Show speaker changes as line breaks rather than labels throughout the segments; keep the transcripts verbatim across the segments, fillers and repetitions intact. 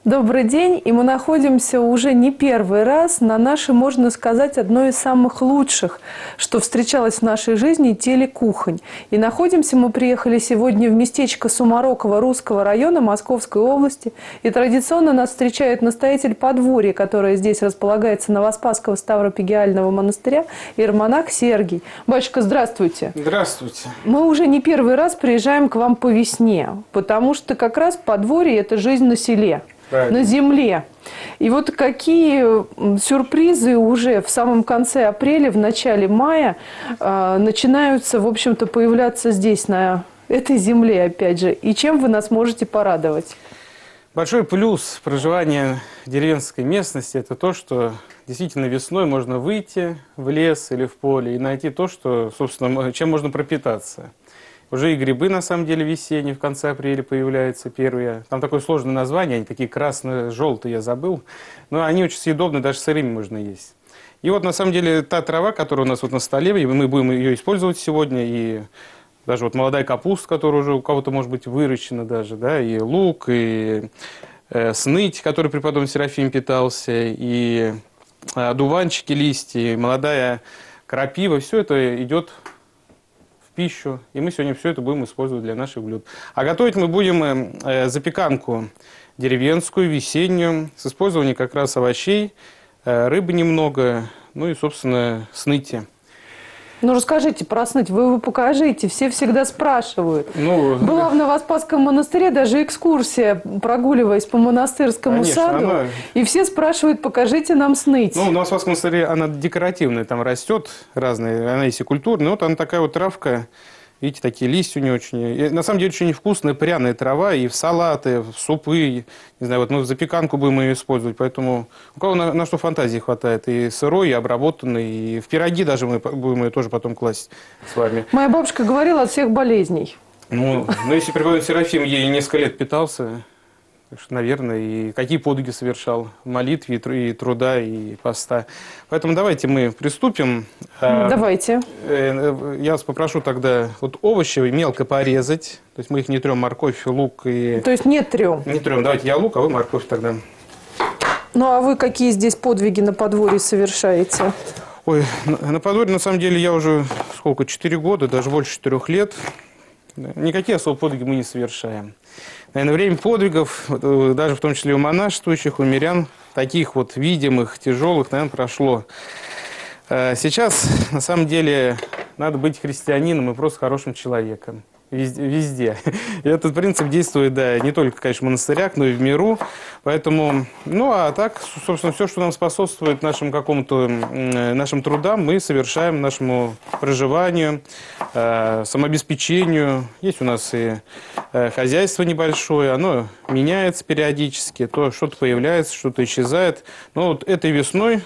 Добрый день, и мы находимся уже не первый раз на нашей, можно сказать, одной из самых лучших, что встречалось в нашей жизни, телекухонь. И находимся мы приехали сегодня в местечко Сумароково Русского района Московской области. И традиционно нас встречает настоятель подворья, которое здесь располагается Новоспасского Ставропигиального монастыря, иеромонах Сергий. Батюшка, здравствуйте.
Здравствуйте.
Мы уже не первый раз приезжаем к вам по весне, потому что как раз подворье – это жизнь на селе.
Правильно.
На земле. И вот какие сюрпризы уже в самом конце апреля, в начале мая э, начинаются, в общем-то, появляться здесь, на этой земле, опять же. И чем вы нас можете порадовать?
Большой плюс проживания в деревенской местности – это то, что действительно весной можно выйти в лес или в поле и найти то, что, собственно, чем можно пропитаться. Уже и грибы, на самом деле, весенние, в конце апреля появляются первые. Там такое сложное название, они такие красно-желтые, я забыл. Но они очень съедобны, даже сырыми можно есть. И вот, на самом деле, та трава, которая у нас вот на столе, и мы будем ее использовать сегодня, и даже вот молодая капуста, которая уже у кого-то, может быть, выращена даже, да, и лук, и э, сныть, который преподобный Серафим питался, и э, одуванчики, листья, и молодая крапива, все это идет пищу, и мы сегодня все это будем использовать для наших блюд. А готовить мы будем э, запеканку деревенскую, весеннюю, с использованием как раз овощей, э, рыбы немного, ну и, собственно, сныти.
Ну, расскажите про сныть, вы его покажите, все всегда спрашивают. Ну, была в Новоспасском монастыре даже экскурсия, прогуливаясь по монастырскому конечно, саду, она... и все спрашивают, покажите нам сныть.
Ну, в Новоспасском монастыре она декоративная, там растет разные, она есть и культурная, вот она такая вот травка. Видите, такие листья у нее очень... И, на самом деле, очень вкусная, пряная трава. И в салаты, в супы. Не знаю, вот мы в запеканку будем ее использовать. Поэтому у кого на, на что фантазии хватает. И сырой, и обработанный. И в пироги даже мы будем ее тоже потом класть с вами.
Моя бабушка говорила от всех болезней.
Ну, ну если преподобный Серафим ей несколько лет питался... Так что, наверное, и какие подвиги совершал в молитве, и труда, и поста. Поэтому давайте мы приступим.
Давайте.
Я вас попрошу тогда вот овощи мелко порезать. То есть мы их не трем, морковь, лук и...
То есть не трем?
Не трем. Давайте я лук, а вы морковь тогда.
Ну, а вы какие здесь подвиги на подворье совершаете?
Ой, на подворье, на самом деле, я уже сколько, четыре года, даже больше четырех лет. Никакие особые подвиги мы не совершаем. Наверное, время подвигов, даже в том числе у монашествующих, у мирян, таких вот видимых, тяжелых, наверное, прошло. Сейчас, на самом деле, надо быть христианином и просто хорошим человеком. Везде. везде. И этот принцип действует, да, не только, конечно, в монастырях, но и в миру. Поэтому, ну, а так, собственно, все, что нам способствует нашим какому-то, нашим трудам, мы совершаем нашему проживанию, э, самообеспечению. Есть у нас и э, хозяйство небольшое, оно меняется периодически, то что-то появляется, что-то исчезает. Но вот этой весной,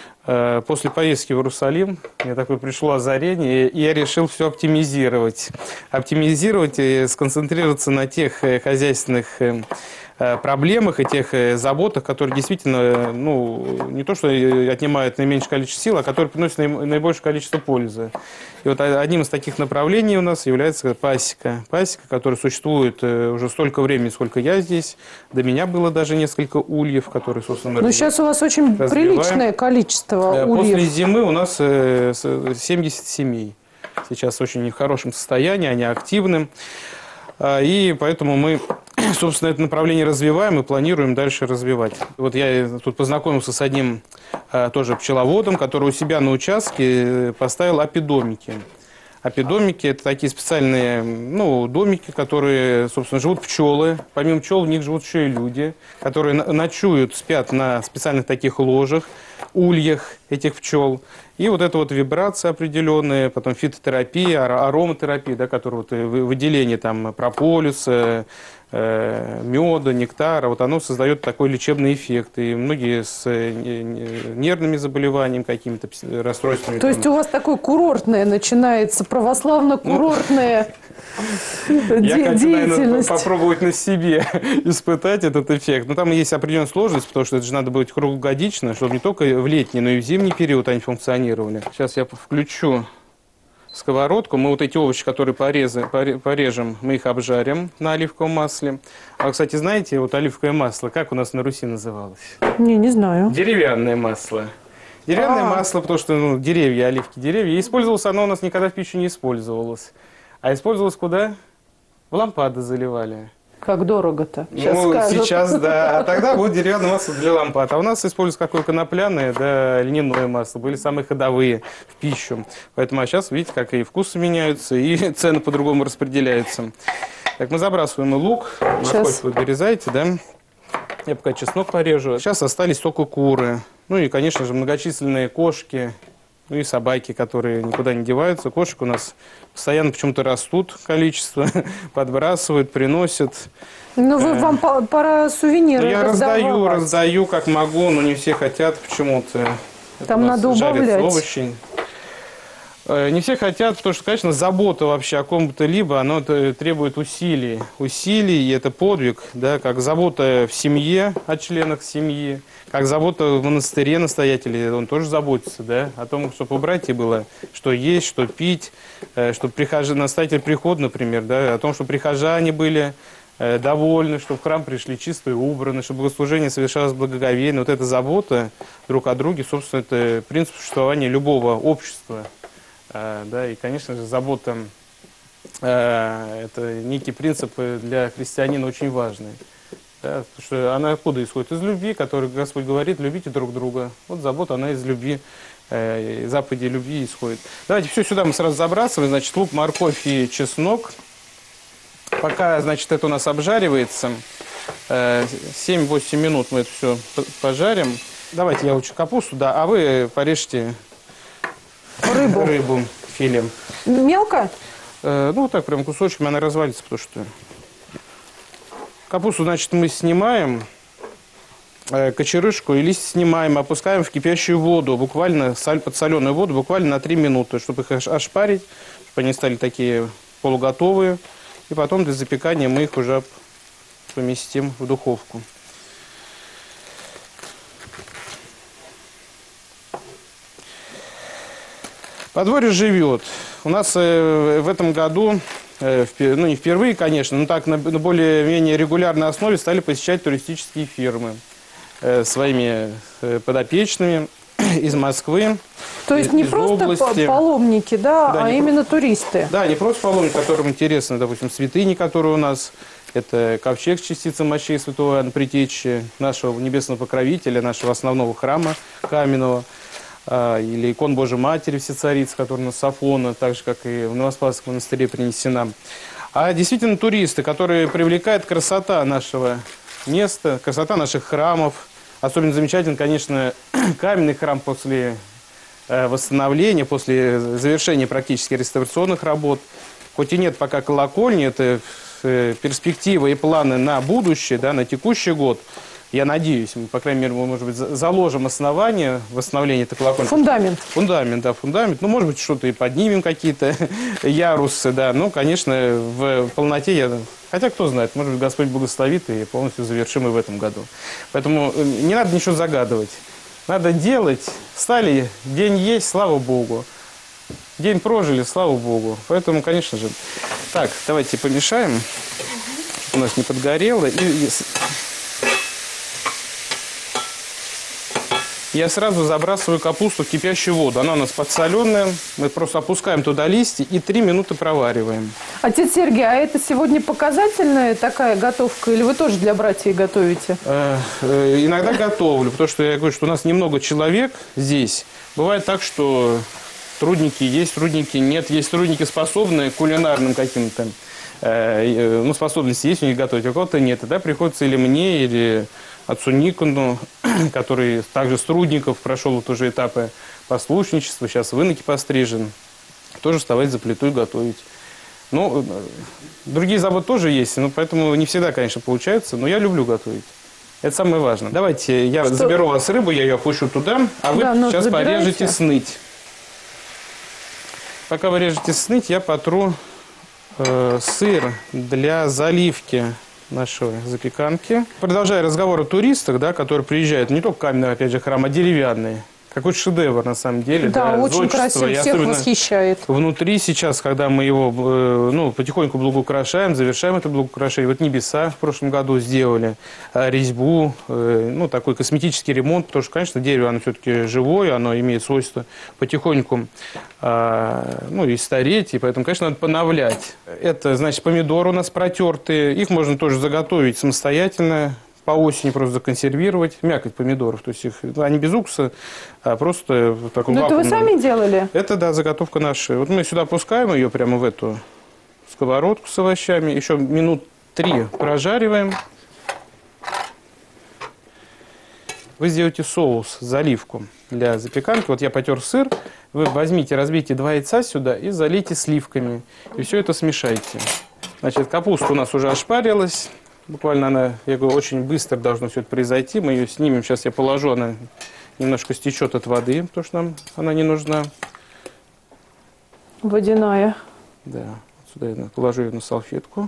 после поездки в Иерусалим, мне такое пришло озарение, и я решил все оптимизировать. Оптимизировать и сконцентрироваться на тех хозяйственных проблемах и тех заботах, которые действительно, ну, не то что отнимают наименьшее количество сил, а которые приносят наибольшее количество пользы. И вот одним из таких направлений у нас является пасека. Пасека, которая существует уже столько времени, сколько я здесь. До меня было даже несколько ульев, которые, собственно,
но сейчас у вас очень
развиваем.
Приличное количество ульев.
После зимы у нас семьдесят семей. Сейчас в очень хорошем состоянии, они активны. И поэтому мы, собственно, это направление развиваем и планируем дальше развивать. Вот я тут познакомился с одним тоже пчеловодом, который у себя на участке поставил апидомики. Апидомики – это такие специальные, ну, домики, которые, собственно, живут пчелы. Помимо пчел в них живут еще и люди, которые ночуют, спят на специальных таких ложах, ульях этих пчел. И вот эта вот вибрация определенная, потом фитотерапия, ароматерапия, да, которая вот выделение там прополиса, э, меда, нектара, вот оно создает такой лечебный эффект. И многие с нервными заболеваниями, какими-то расстройствами.
То есть у вас такое курортное начинается, православно-курортное деятельность.
Я хочу, наверное, попробовать на себе испытать этот эффект. Но там есть определенная сложность, потому что это же надо быть круглогодично, чтобы не только в летний, но и в зимний период они функционировали. Сейчас я включу сковородку. Мы вот эти овощи, которые порезы, поре- порежем, мы их обжарим на оливковом масле. А, кстати, знаете, вот оливковое масло, как у нас на Руси называлось?
Не, не знаю.
Деревянное масло. Деревянное
А.
масло, потому что ну, деревья, оливки, деревья. И использовалось оно у нас никогда в пищу не использовалось. А использовалось куда? В лампады заливали.
Как дорого-то. Сейчас
Ну,
скажут.
сейчас, да. А тогда будет деревянное масло для лампад. А у нас используется какое конопляное, да, льняное масло. Были самые ходовые в пищу. Поэтому а сейчас, видите, как и вкусы меняются, и цены по-другому распределяются. Так, мы забрасываем и лук. Морковь вы дорезаете, да? Я пока чеснок порежу. Сейчас остались только куры. Ну и, конечно же, многочисленные кошки. Ну и собаки, которые никуда не деваются. Кошек у нас постоянно почему-то растут количество, подбрасывают, приносят.
Ну, вы, вам по- пора сувениры
Ну, я раздаю,
раздавать.
раздаю, как могу, но не все хотят почему-то. Это
Там
у нас
надо
жарятся
убавлять.
овощи. Э, Не все хотят, потому что, конечно, забота вообще о ком-то либо, оно т- требует усилий. Усилий, и это подвиг, да, как забота в семье о членах семьи, как забота в монастыре настоятелей, он тоже заботится, да, о том, чтобы у братьев было что есть, что пить, э, чтобы прихожан, настоятель приход, например, да, о том, чтобы прихожане были э, довольны, чтобы в храм пришли чистые, убраны, чтобы богослужение совершалось благоговейно. Вот эта забота друг о друге, собственно, это принцип существования любого общества. Э, да, и, конечно же, забота э, это некий принцип для христианина очень важный. Да, потому что она откуда исходит? Из любви, которую Господь говорит, любите друг друга. Вот забота, она из любви, э, заповеди любви исходит. Давайте все сюда мы сразу забрасываем. Значит, лук, морковь и чеснок. Пока, значит, это у нас обжаривается, э, семь-восемь минут мы это все пожарим. Давайте я лучше капусту, да, а вы порежьте
Рыбу.
рыбу филе.
Мелко?
Э, ну, вот так прям кусочками, она развалится, потому что... Капусту, значит, мы снимаем, э, кочерышку и листья снимаем, опускаем в кипящую воду, буквально соль, подсоленую воду, буквально на три минуты, чтобы их ошпарить, чтобы они стали такие полуготовые. И потом для запекания мы их уже поместим в духовку. Подворье живет. У нас э, в этом году... Ну, не впервые, конечно, но так на более-менее регулярной основе стали посещать туристические фирмы э, своими э, подопечными из Москвы.
То есть не
из
просто
области.
паломники, да,
Да,
а
не
именно туристы.
Да, не просто паломники, которым интересны, допустим, святыни, которые у нас. Это ковчег с частицей мощей святого Иоанна Предтечи, нашего небесного покровителя, нашего основного храма каменного. Или икон Божией Матери Всецарицы, которая у нас с Афона, так же, как и в Новоспасском монастыре принесена. А действительно туристы, которые привлекает красота нашего места, красота наших храмов. Особенно замечательно, конечно, каменный храм после восстановления, после завершения практически реставрационных работ. Хоть и нет пока колокольни, это перспектива и планы на будущее, да, на текущий год. Я надеюсь, мы, по крайней мере, мы, может быть, заложим основание восстановления этой колокольни.
Фундамент.
Фундамент, да, фундамент. Ну, может быть, что-то и поднимем, какие-то ярусы, да. Ну, конечно, в полноте я... Хотя, кто знает, может быть, Господь благословит и полностью завершим и в этом году. Поэтому не надо ничего загадывать. Надо делать. Встали, день есть, слава Богу. День прожили, слава Богу. Поэтому, конечно же... Так, давайте помешаем, чтобы у нас не подгорело. И... Я сразу забрасываю капусту в кипящую воду. Она у нас подсоленная. Мы просто опускаем туда листья и три минуты провариваем.
Отец Сергей, а это сегодня показательная такая готовка? Или вы тоже для братьев готовите?
Э, э, иногда готовлю, потому что я говорю, что у нас немного человек здесь. Бывает так, что трудники есть, трудники нет. Есть трудники, способные к кулинарным каким-то. Э, ну, способности есть у них готовить, а у кого-то нет. Тогда приходится или мне, или... отцу Никону, который также с трудников прошел вот уже этапы послушничества, сейчас в иноке пострижен, тоже вставать за плиту и готовить. Ну, другие заботы тоже есть, но поэтому не всегда, конечно, получается, но я люблю готовить. Это самое важное. Давайте я Что? заберу у вас рыбу, я ее опущу туда, а вы да, сейчас забирайте. порежете сныть. Пока вы режете сныть, я потру э, сыр для заливки нашей запеканки. Продолжая разговор о туристах, да, которые приезжают, не только каменный, опять же, храм, а деревянный. какой шедевр на самом деле.
Да,
да,
очень красиво,
и
всех восхищает.
Внутри сейчас, когда мы его ну, потихоньку благоукрашаем, завершаем это благоукрашение. Вот небеса в прошлом году сделали, резьбу, ну, такой косметический ремонт, потому что, конечно, дерево, оно все-таки живое, оно имеет свойство потихоньку ну, и стареть, и поэтому, конечно, надо поновлять. Это, значит, помидоры у нас протертые, их можно тоже заготовить самостоятельно, по осени просто законсервировать, мякоть помидоров, то есть их, они без уксуса, а просто в таком
Но
вакуумном.
Это вы сами делали?
Это, да, заготовка наша. Вот мы сюда опускаем ее прямо в эту сковородку с овощами, еще минут три прожариваем. Вы сделаете соус, заливку для запеканки. Вот я потер сыр, вы возьмите, разбейте два яйца сюда и залейте сливками. И все это смешайте. Значит, капуста у нас уже ошпарилась. Буквально она, я говорю, очень быстро должно все это произойти. Мы ее снимем, сейчас я положу, она немножко стечет от воды, потому что нам она не нужна.
Водяная.
Да, вот сюда я положу ее на салфетку.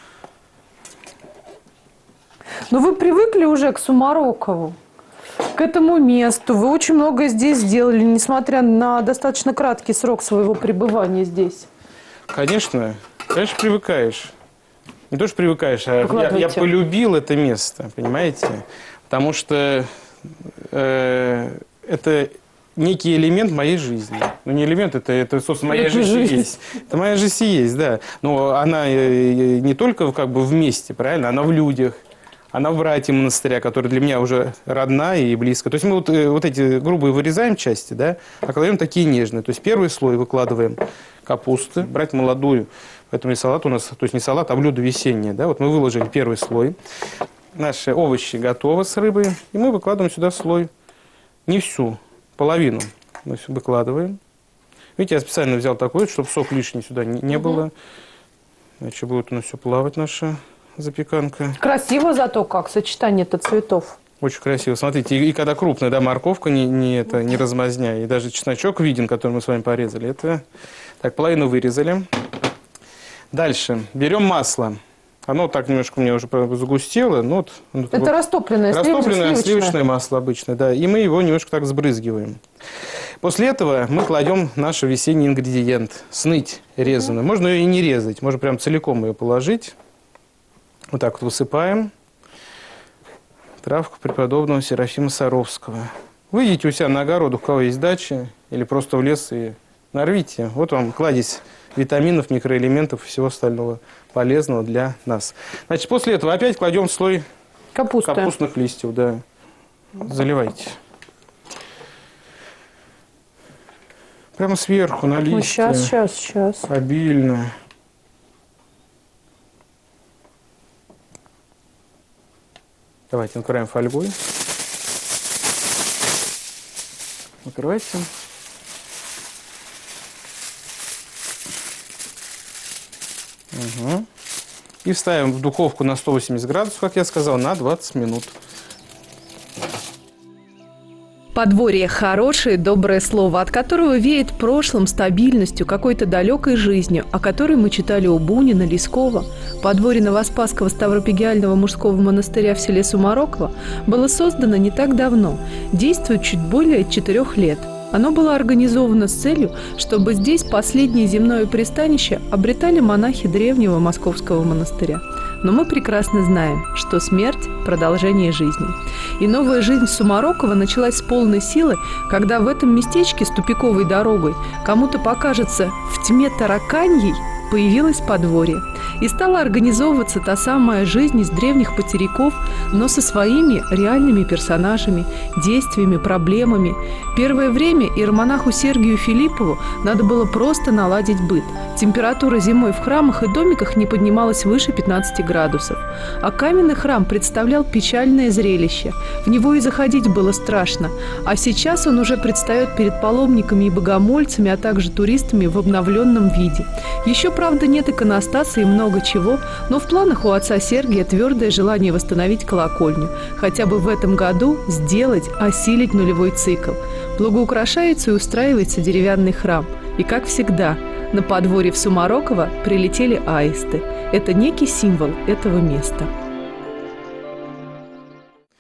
Но вы привыкли уже к Сумарокову, к этому месту. Вы очень многое здесь сделали, несмотря на достаточно краткий срок своего пребывания здесь.
Конечно, конечно, привыкаешь. Не то, что привыкаешь, а я, я полюбил это место, понимаете? Потому что э, это некий элемент моей жизни. Ну, не элемент, это, это собственно, моя жизнь и есть. Это моя жизнь и есть, да. Но она э, не только как бы в месте, правильно? Она в людях. Она в братье монастыря, которая для меня уже родная и близкая. То есть мы вот, вот эти грубые вырезаем части, да, а кладем такие нежные. То есть первый слой выкладываем капусты, брать молодую. Поэтому и салат у нас, то есть не салат, а блюдо весеннее. Да? Вот мы выложили первый слой. Наши овощи готовы с рыбой. И мы выкладываем сюда слой. Не всю, половину мы выкладываем. Видите, я специально взял такой, чтобы сок лишний сюда не, не было. Иначе будет у нас все плавать, наша запеканка.
Красиво зато как, сочетание-то цветов.
Очень красиво. Смотрите, и, и когда крупная, да, морковка не, не, это, не размазня, и даже чесночок виден, который мы с вами порезали. Это так, половину вырезали. Дальше. Берем масло. Оно так немножко у меня уже загустело. Ну, вот,
это
вот,
растопленное,
растопленное
сливочное.
сливочное масло обычное, да. И мы его немножко так сбрызгиваем. После этого мы кладем наш весенний ингредиент. Сныть резаную. Можно ее и не резать. Можно прям целиком ее положить. Вот так вот высыпаем. Травку преподобного Серафима Саровского. Выйдите у себя на огород, у кого есть дача, или просто в лес и нарвите. Вот вам кладезь витаминов, микроэлементов и всего остального полезного для нас. Значит, после этого опять кладем слой
Капусты.
капустных листьев. Да. Заливайте. Прямо сверху на листья.
Ну, сейчас, сейчас, сейчас.
Обильно. Давайте накрываем фольгой. Накрывайте. Угу. И ставим в духовку на сто восемьдесят градусов, как я сказал, на двадцать минут.
Подворье – хорошее, доброе слово, от которого веет прошлым, стабильностью, какой-то далекой жизнью, о которой мы читали у Бунина, Лескова. Подворье Новоспасского Ставропигиального мужского монастыря в селе Сумароково было создано не так давно, действует чуть более четырех лет. Оно было организовано с целью, чтобы здесь последнее земное пристанище обретали монахи древнего московского монастыря. Но мы прекрасно знаем, что смерть – продолжение жизни. И новая жизнь Сумарокова началась с полной силы, когда в этом местечке с тупиковой дорогой кому-то покажется в тьме тараканьей появилось подворье. И стала организовываться та самая жизнь из древних потеряков, но со своими реальными персонажами, действиями, проблемами. Первое время иеромонаху Сергию Филиппову надо было просто наладить быт. Температура зимой в храмах и домиках не поднималась выше пятнадцати градусов. А каменный храм представлял печальное зрелище. В него и заходить было страшно. А сейчас он уже предстает перед паломниками и богомольцами, а также туристами в обновленном виде. Еще, правда, нет иконостаса и много чего, но в планах у отца Сергия твердое желание восстановить колокольню. Хотя бы в этом году сделать, осилить нулевой цикл. Благоукрашается и устраивается деревянный храм. И, как всегда, на подворье в Сумароково прилетели аисты. Это некий символ этого места.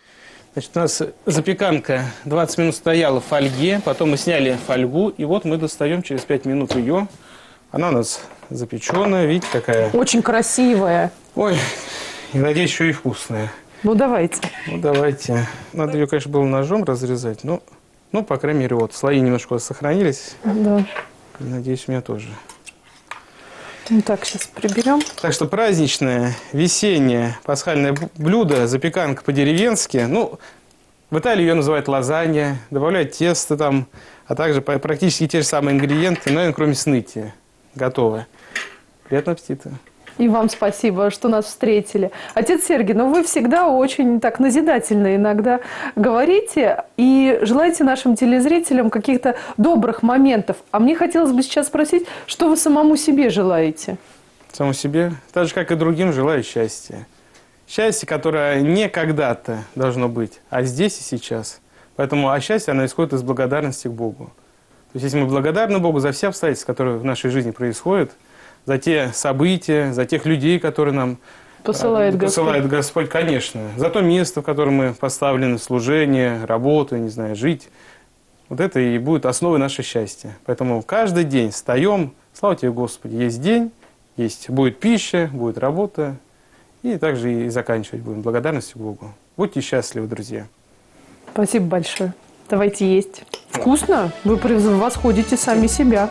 Значит, у нас запеканка двадцать минут стояла в фольге, потом мы сняли фольгу, и вот мы достаем через пять минут ее. Она у нас запеченная, видите, какая.
Очень красивая.
Ой, и, надеюсь, еще и вкусная.
Ну, давайте.
Ну, давайте. Надо ее, конечно, было ножом разрезать, но, ну, по крайней мере, вот, слои немножко сохранились.
Да.
И, надеюсь, у меня тоже.
Ну, так, сейчас приберем.
Так что праздничное, весеннее, пасхальное блюдо, запеканка по-деревенски. Ну, в Италии ее называют лазанья, добавляют тесто там, а также практически те же самые ингредиенты, но, кроме сныти, готовы. Приятного аппетита.
И вам спасибо, что нас встретили. Отец Сергий, ну вы всегда очень так назидательно иногда говорите и желаете нашим телезрителям каких-то добрых моментов. А мне хотелось бы сейчас спросить, что вы самому себе желаете?
Самому себе, так же, как и другим, желаю счастья. Счастье, которое не когда-то должно быть, а здесь и сейчас. Поэтому а счастье, оно исходит из благодарности к Богу. То есть, если мы благодарны Богу за все обстоятельства, которые в нашей жизни происходят, за те события, за тех людей, которые нам
Посылает Господь.
посылает Господь, конечно. За то место, в котором мы поставлены, служение, работу, не знаю, жить. Вот это и будет основой нашего счастья. Поэтому каждый день встаем, слава тебе, Господи, есть день, есть, будет пища, будет работа. И также и заканчивать будем благодарностью Богу. Будьте счастливы, друзья.
Спасибо большое. Давайте есть. Вкусно? Вы превосходите сами себя.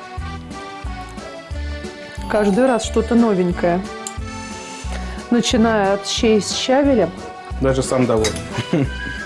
Каждый раз что-то новенькое. Начиная от щей с щавелем.
Даже сам доволен.